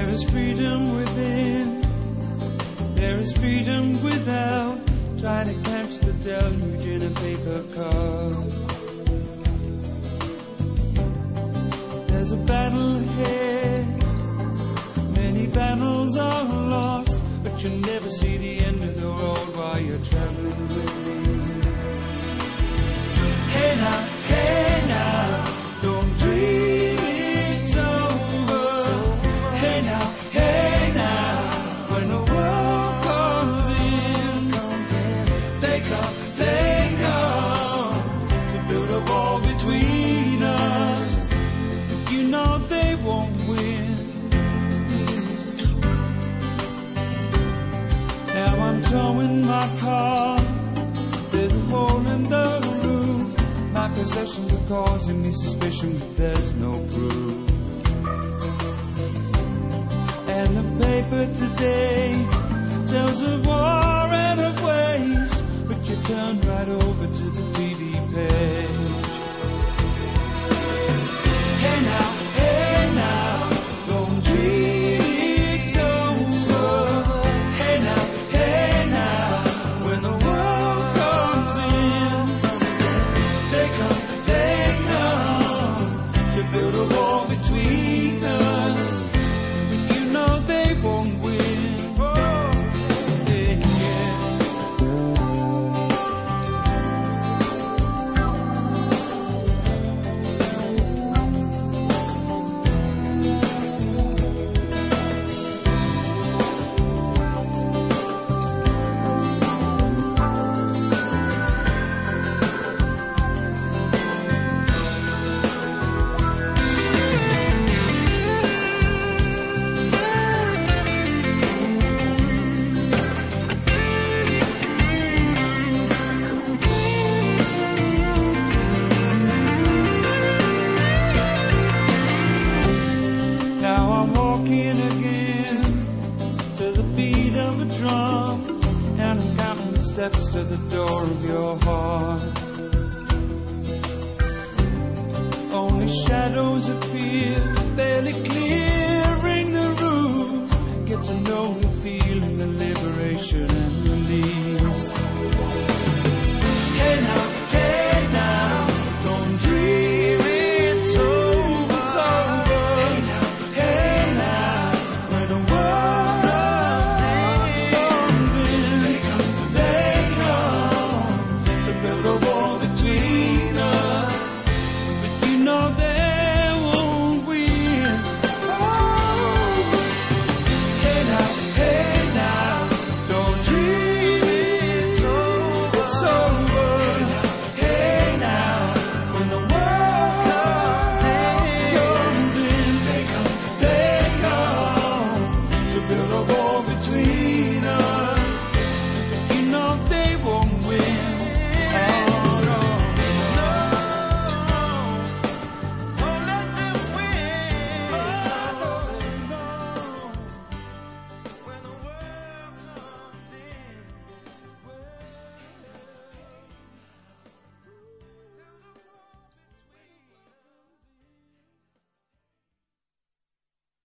is freedom within, there is freedom without. Try to catch the deluge in a paper car. There's a battle ahead, many battles are lost, but you never see the end of the road while you're traveling with me. Hey now, don't dream it's over. Hey now, when the world comes in, they come to build a wall between us. You know they won't win. Now I'm towing my car, there's a hole in the roof. My possessions are causing me suspicion, but there's no proof. And the paper today tells of war and of waste, but you turn right over to the TV page. Hey now, don't dream it's over. Hey now, when the world comes in, they come to build a wall between us. You know they won't win. Steps to the door of your heart.